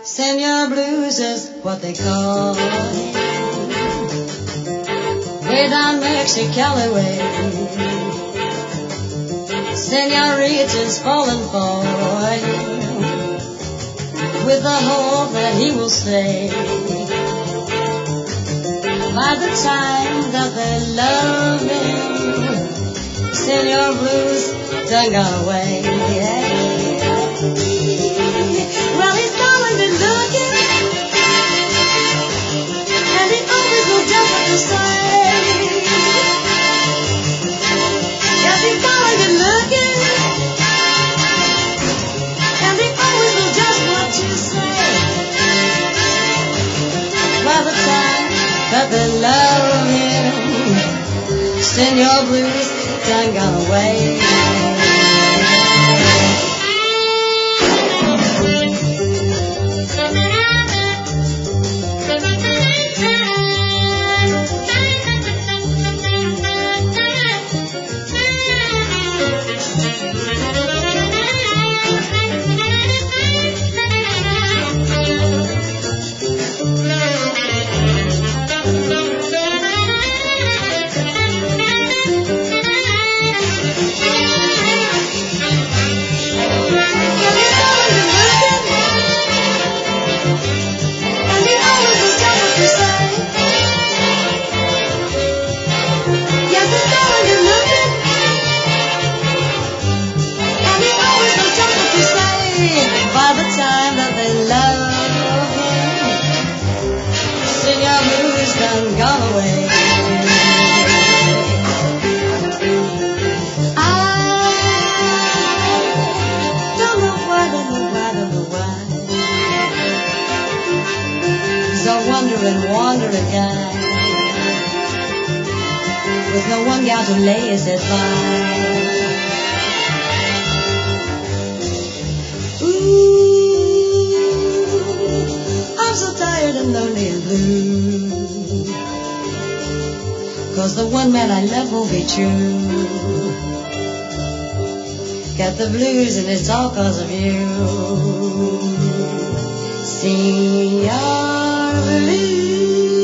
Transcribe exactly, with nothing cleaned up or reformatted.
Senor Blues is what they call him. Way down Mexicali way, Senorita's falling for him, with the hope that he will stay. By the time that they love him, Senor Blues done gone away. Well, he's darling good looking, and he always knows just what to say. Yes, he's darling good looking, and he always knows just what to say. By the time that they love him, Senor Blues done gone away. To lay his head by. Ooh, I'm so tired and lonely and blue, 'cause the one man I love won't be true. Got the blues and it's all 'cause of you, Senor Blues.